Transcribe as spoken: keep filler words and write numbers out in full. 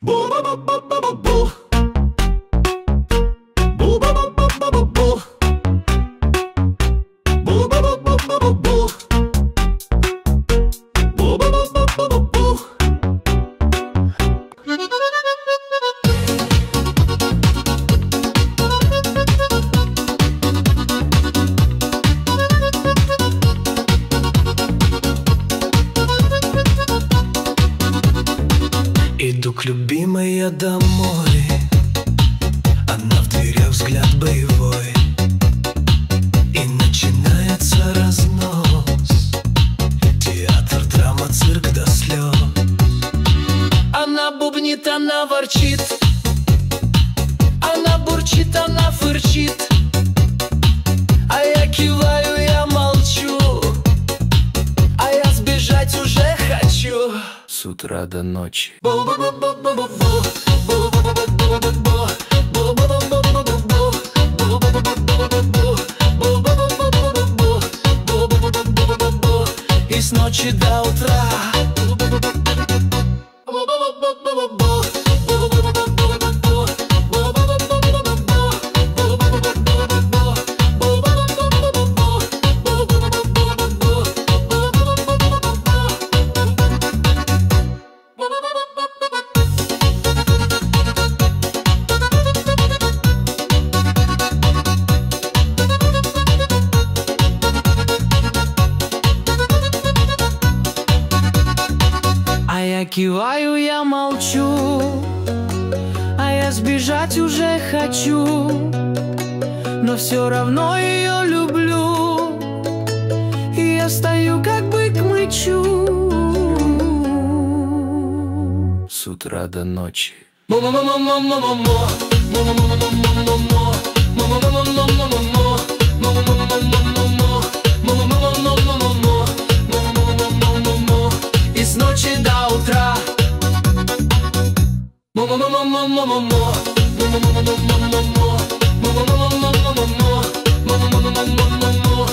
Иду к любимой я домой, она в дверях, взгляд боевой, и начинается разнос. Театр, драма, цирк до слез. Она бубнит, она ворчит, она бурчит, она фырчит, а я киваю, я молчу, а я сбежать уже хочу. С утра до ночи. И с ночи до утра. Я киваю, я молчу, а я сбежать уже хочу, но все равно ее люблю, и я стою как бык мычу. С утра до ночи. И с ночи до утра. Мо-мо-мо-мо-мо-мо-мо.